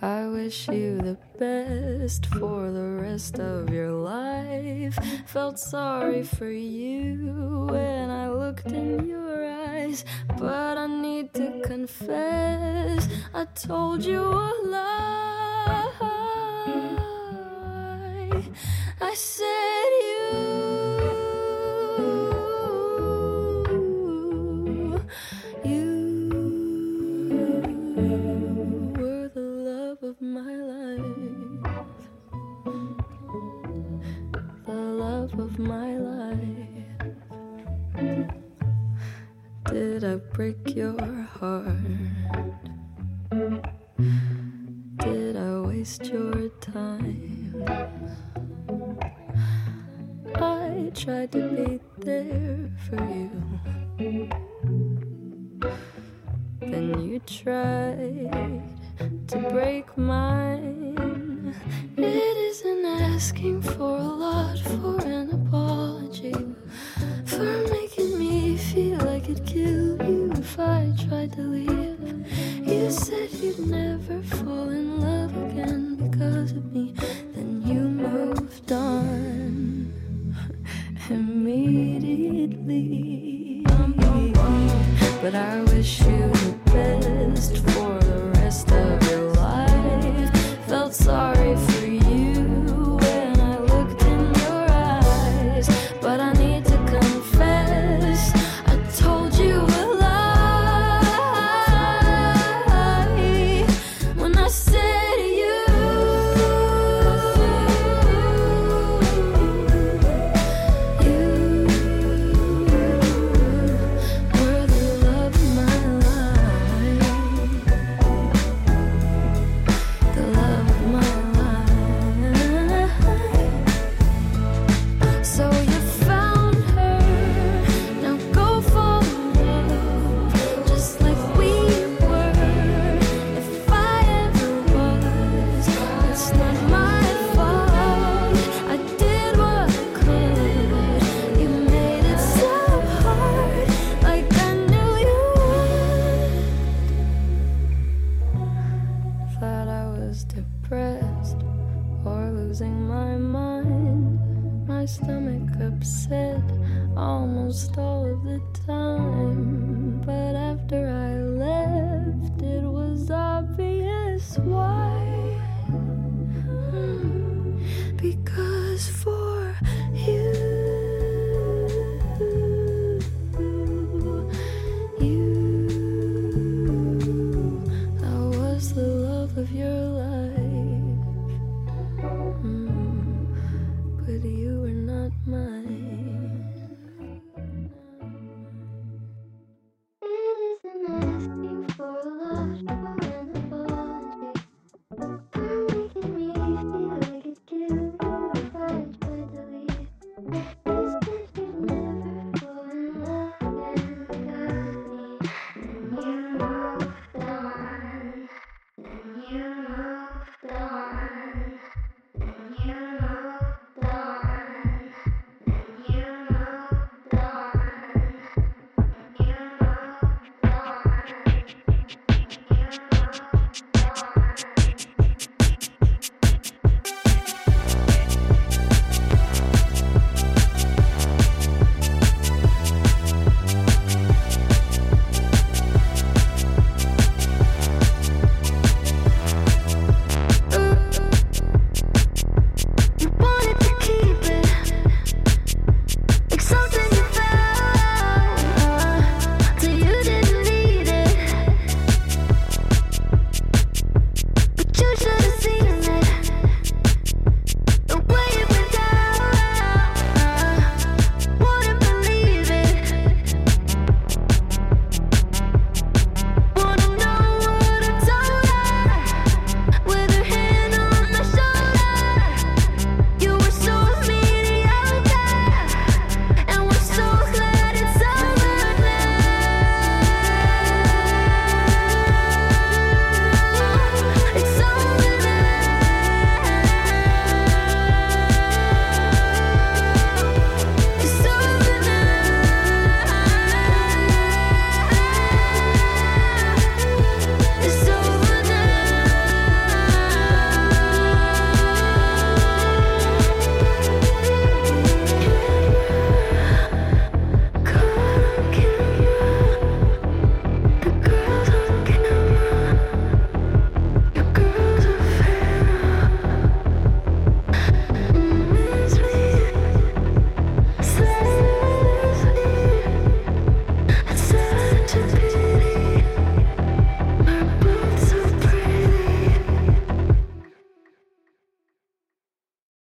I wish you the best for the rest of your life. Felt sorry for you when I looked in your eyes, but I need to confess, I told you a lie. I said you were the love of my life, the love of my life. Did I break your heart? Did I waste your time? I tried to be there for you, then you tried to break mine. It isn't asking for a lot for an apology, for making me feel I could kill you if I tried to leave. You said you'd never fall in love again because of me, then you moved on immediately. But I wish you the best for the rest of your life. Felt sorry for you when I looked in your eyes, but I need to confess, I told you a lie when I said you were the love of my life, the love of my life. So you found her, now go fall in love, just like we were. If I ever was, it's not my fault. I did what I could. You made it so hard, like I knew you would. Thought I was depressed or losing my mind. My stomach upset almost all of the time, but after I left, it was obvious why. Because for you, I was the love of your life. But you